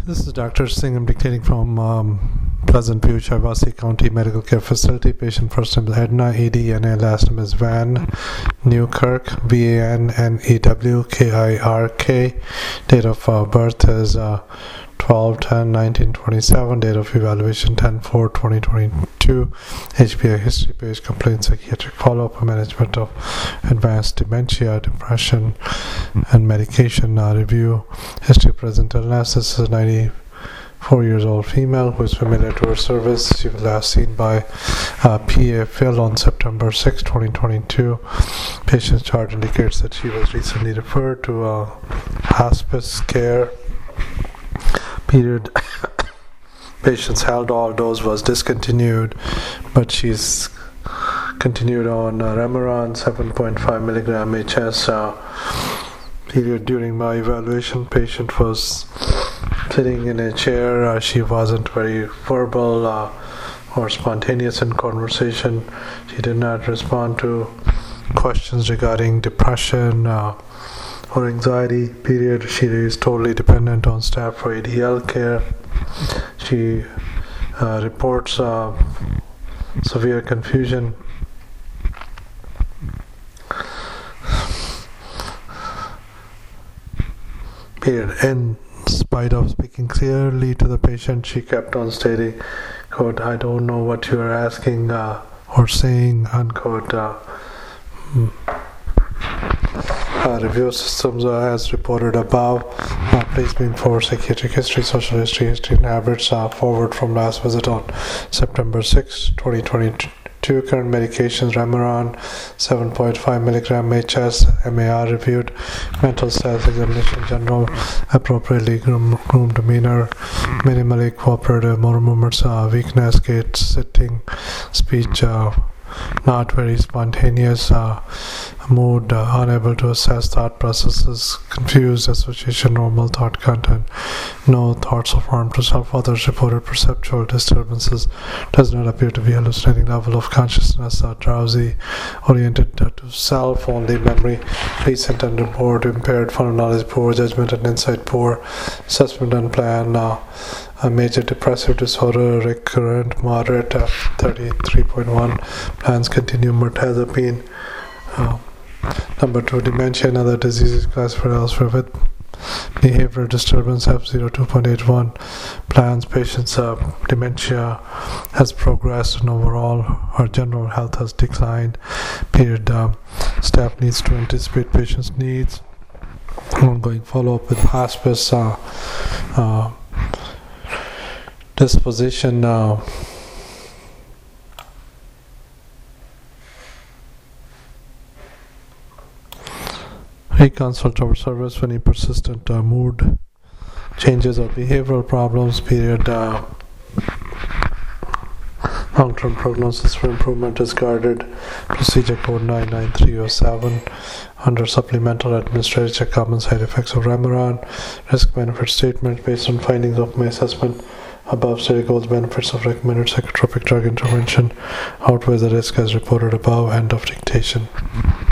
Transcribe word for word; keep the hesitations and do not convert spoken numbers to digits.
This is Doctor Singh. I'm dictating from um, Pleasant View, Chivasi County Medical Care Facility. Patient first name is Edna, E D N A, last name is Van Newkirk, V A N N E W K I R K. Date of uh, birth is uh, twelve ten nineteen twenty-seven. Date of evaluation ten four twenty twenty-two. H P I history page, complaint, psychiatric follow-up, management of advanced dementia, depression, and medication uh, review. History of present illness. This is a ninety-four years old female who is familiar to her service. She was last seen by uh, P A Phil on September sixth twenty twenty-two. Patient's chart indicates that she was recently referred to uh, hospice care. Period. Patient's Haldol dose was discontinued, but she's continued on uh, Remeron seven point five milligram H S. Uh, period. During my evaluation, patient was sitting in a chair. Uh, she wasn't very verbal uh, or spontaneous in conversation. She did not respond to questions regarding depression uh, or anxiety. Period. She is totally dependent on staff for A D L care. She uh, reports uh, severe confusion. Period. In spite of speaking clearly to the patient, she kept on stating, quote, "I don't know what you are asking uh, or saying," unquote. Uh, uh, review systems uh, as reported above. Uh, please bring forward psychiatric history, social history, history and habits uh, forward from last visit on September sixth twenty twenty-two. Current medications: Remeron seven point five milligram H S, M A R reviewed. Mental status examination: general, appropriately groomed, groomed demeanor, minimally cooperative, motor movements, uh, weakness, gait, sitting, speech, uh, not very spontaneous, uh, mood, uh, unable to assess thought processes, confused, association, normal thought content, no thoughts of harm to self. Others reported perceptual disturbances, does not appear to be hallucinating, level of consciousness, uh, drowsy, oriented uh, to self only, memory recent and report, impaired, fun knowledge poor, judgment and insight poor, assessment and plan, uh, a major depressive disorder, recurrent, moderate, uh, thirty-three point one, plans continue, mirtazapine. Uh, number two, dementia and other diseases classified elsewhere with behavioral disturbance, F zero two point eight one. Plans, patient's uh, dementia has progressed and overall her general health has declined. Period. Uh, staff needs to anticipate patient's needs. Ongoing follow-up with hospice. Uh, uh, disposition. Uh, Reconsult our service for any persistent uh, mood changes or behavioral problems. Period. Uh, long-term prognosis for improvement is guarded. Procedure code nine nine three zero seven. Under supplemental administrative check common side effects of Remeron. Risk-benefit statement based on findings of my assessment. Above stated goals, benefits of recommended psychotropic drug intervention outweigh the risk as reported above. End of dictation.